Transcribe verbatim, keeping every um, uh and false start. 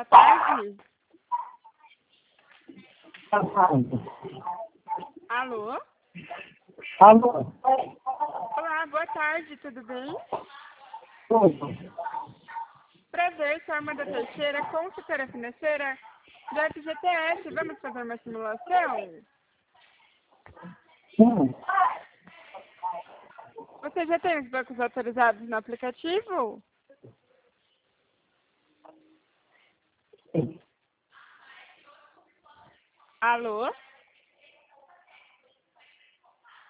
boa tarde. Alô? Alô? Olá, boa tarde, tudo bem? Tudo. Prazer, sou a Armanda Teixeira, consultora financeira do F G T S. Vamos fazer uma simulação? Sim. Você já tem os bancos autorizados no aplicativo? Sim. Alô?